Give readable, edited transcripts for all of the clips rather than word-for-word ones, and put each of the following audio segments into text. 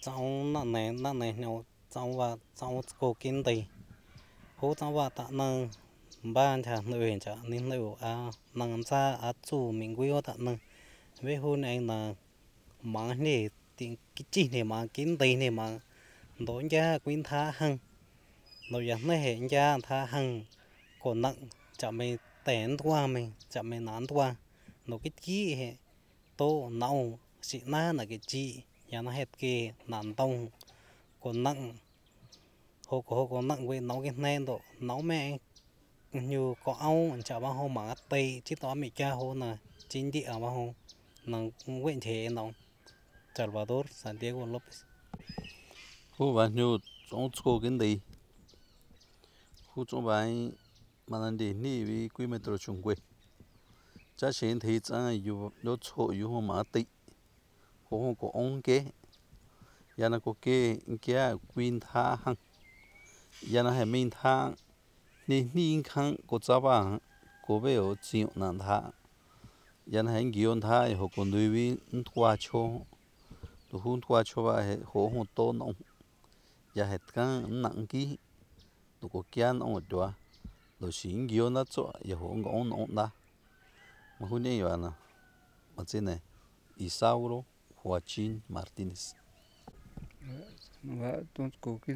cháu nặng nề nhau cháu cô kiến tì hú cháu và tạ nâng ban chả người chả nên liệu nâng xa chủ mình quý tạ nâng với hôn này là mà này thì cái chi này mà kiến tì này mà đối giá quyến tha hăng rồi giờ nó hiện ra tha hăng còn nặng chả mày tẻn qua mình chả mày nán qua nó cái chi hệ tô nâu xị na là cái chi nhà nó hết cái nán tông còn nặng hồ còn nặng với nấu cái nên độ nấu mẹ như có áo chả bao hôm mà tây chứ tao mày cha hôm là chính địa bao hôm nó quên thế nó Salvador Santiago Lopez Khu bạn nhu trong school kiến đi khu trong bạn mà anh đi ni vì quy metro chung quê cha xin thì cha yêu nó chỗ yêu hôm mà tị hồ có ông kế ya nó có kế kia quyên tha hăng ya nó hay min tha ni ni khang có cha ba có vẻ ở chịu nạn tha ya nó hay gion tha hồ còn đối với qua cho tu hun qua cho ba hồ to nong ya hết cái nặng ký tu có kia nong ở lo xin gion nó cho ya hồ ngon nong da mà hôm nay vậy nè mà trên này Isauro Joaquín Martínez và tôi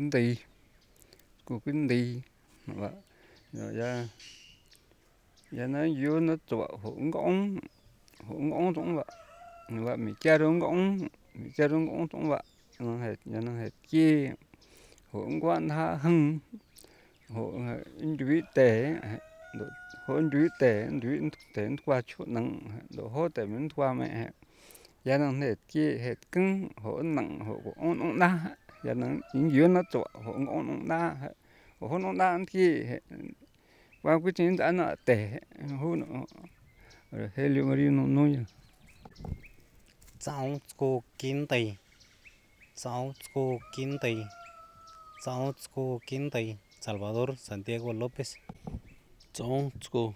cô kinh đi và rồi ya nó vô nó chụp hưởng ngỗng trong và mình cha đông ngỗng trong vậy nó hết kia hưởng quan tha hưng hưởng duy tệ hưởng duy tệ qua chỗ nặng độ hốt tệ mình qua mẹ ya nó hết kia hết cứng hưởng nặng hưởng ôn đa ya nó những dưới nó chụp hưởng ôn đa hưởng ôn đa kia qua cái chuyện đã nó tệ hưởng rồi helio marino nuôi cháu cô kiến tì Salvador Santiago Lopez trong school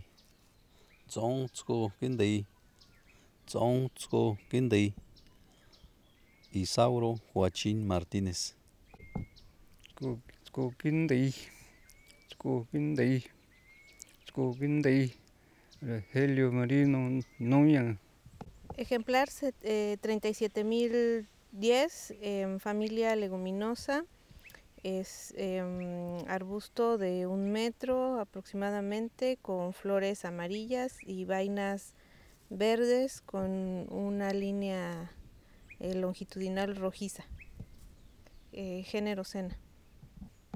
kiến đi Isauro Joaquín Martínez cô kinh đi rồi helio marino nuôi Ejemplar 37.010, familia leguminosa, es arbusto de 1 metro aproximadamente, con flores amarillas y vainas verdes con una línea longitudinal rojiza, género Sena.